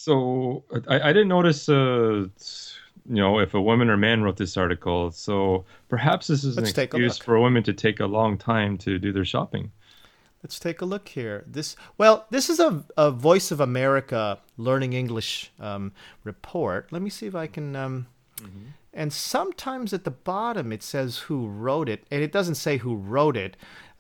So I didn't notice, if a woman or man wrote this article. So perhaps this is an Let's take a excuse look. for women to take a long time to do their shopping. Let's take a look here. This is a Voice of America Learning English report. Let me see if I can. Hmm. And sometimes at the bottom it says who wrote it, and it doesn't say who wrote it.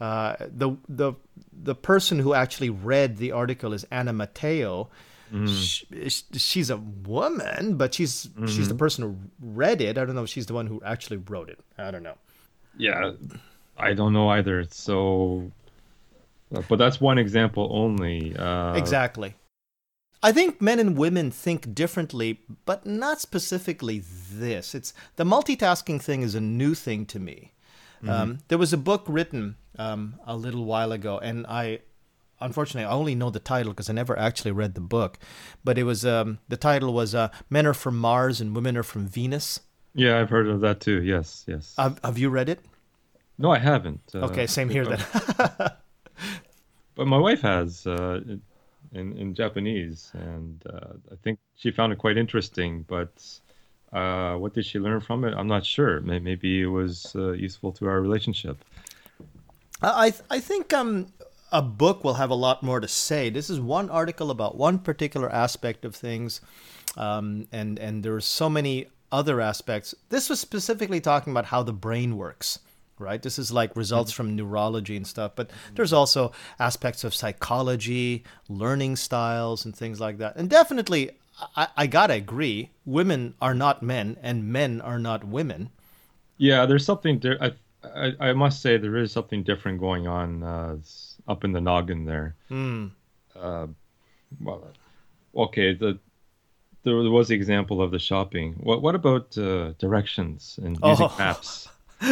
The person who actually read the article is Anna Matteo. Hmm. She's a woman, but she's the Hmm. person who read it. I don't know if she's the one who actually wrote it. I don't know. Yeah, I don't know either. So, but that's one example only. Exactly. I think men and women think differently, but not specifically this. It's the multitasking thing is a new thing to me. Mhm. There was a book written a little while ago, and unfortunately, I only know the title because I never actually read the book. But it was the title was "Men Are from Mars and Women Are from Venus." Yeah, I've heard of that too. Yes, yes. Have you read it? No, I haven't. Okay, same here then. But my wife has in Japanese, and I think she found it quite interesting. But what did she learn from it? I'm not sure. Maybe it was useful to our relationship. I think a book will have a lot more to say. This is one article about one particular aspect of things, and there are so many other aspects. This was specifically talking about how the brain works. Right. This is like results Mhm. from neurology and stuff, but there's also aspects of psychology, learning styles, and things like that. And definitely, I gotta agree, women are not men, and men are not women. Yeah, there's something. I must say there is something different going on up in the noggin there. Hmm. Uh, well, okay. There was the example of the shopping. What about directions and using Oh, maps?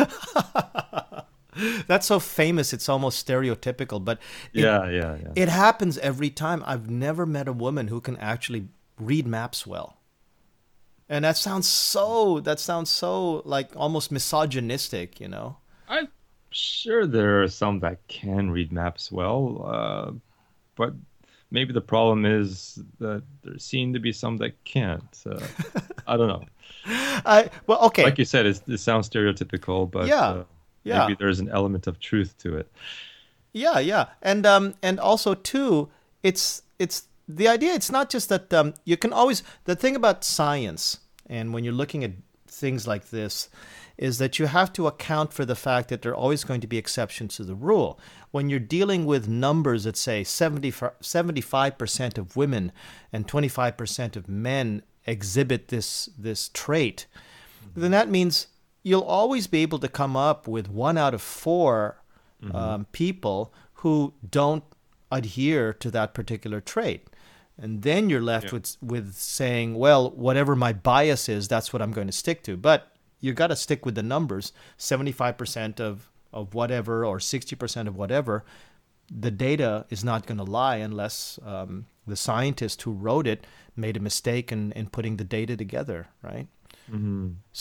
that's so famous. It's almost stereotypical, but it Yeah, yeah, yeah. it happens every time. I've never met a woman who can actually read maps well. And that sounds so like almost misogynistic, you know. I'm sure there are some that can read maps well, but maybe the problem is that there seem to be some that can't. I don't know. I well, Like okay. you said, it sounds stereotypical, but Yeah. maybe Yeah. there's an element of truth to it. Yeah, yeah. And also too, it's the idea it's not just that you can always the thing about science and when you're looking at things like this is that you have to account for the fact that there are always going to be exceptions to the rule. When you're dealing with numbers that say 75% of women and 25% of men exhibit this trait, then Hmm. that means you'll always be able to come up with 1 out of 4 Hmm. people who don't adhere to that particular trait. And then you're left Yeah. with saying, well, whatever my bias is, that's what I'm going to stick to. But you got to stick with the numbers 75% of whatever or 60% of whatever. The data is not going to lie unless the scientist who wrote it made a mistake in putting the data together, right? Hmm.